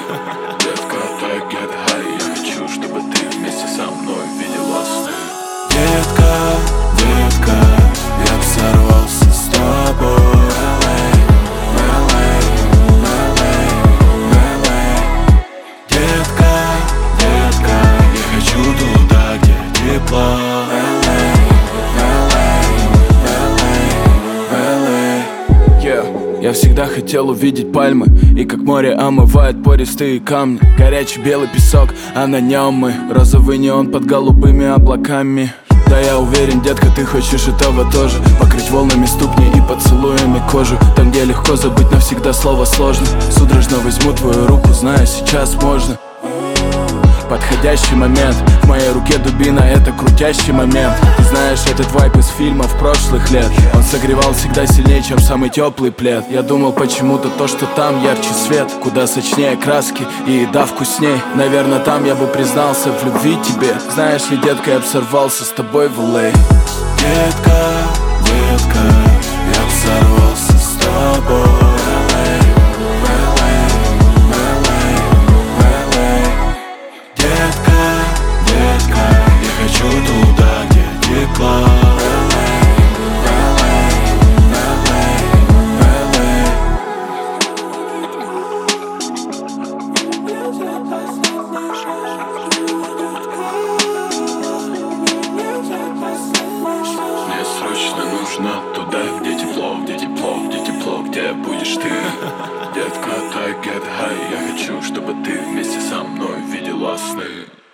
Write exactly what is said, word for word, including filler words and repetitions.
Детка, так get high, я хочу, чтобы ты вместе со мной видела сны. Детка, детка, я б сорвался с тобой в эл эй, в эл эй, в эл эй. Детка, детка, я хочу туда, где тепло. В эл эй, в эл эй, в эл эй, в эл эй. Я всегда хотел увидеть пальмы, и как море омывает пористые камни. Горячий белый песок, а на нем мы. Розовый неон под голубыми облаками. Да, я уверен, детка, ты хочешь этого тоже. Покрыть волнами ступни и поцелуями кожу. Там, где легко забыть навсегда слово сложно. Судорожно возьму твою руку, знаю, сейчас можно. Подходящий момент, в моей руке дубина, это крутящий момент. Ты знаешь, этот вайп из фильмов прошлых лет. Он согревал всегда сильнее, чем самый теплый плед. Я думал почему-то то, что там ярче свет, куда сочнее краски и еда вкусней. Наверное, там я бы признался в любви тебе. Знаешь ли, детка, я б сорвался с тобой в эл эй. Детка, детка, я б сорвался с тобой. Хочу туда, где тепло. В эл эй, в эл эй, в эл эй, Мне срочно нужно туда, где тепло, где тепло, где тепло, где будешь ты. Детка, так get high, я хочу, чтобы ты вместе со мной видела сны.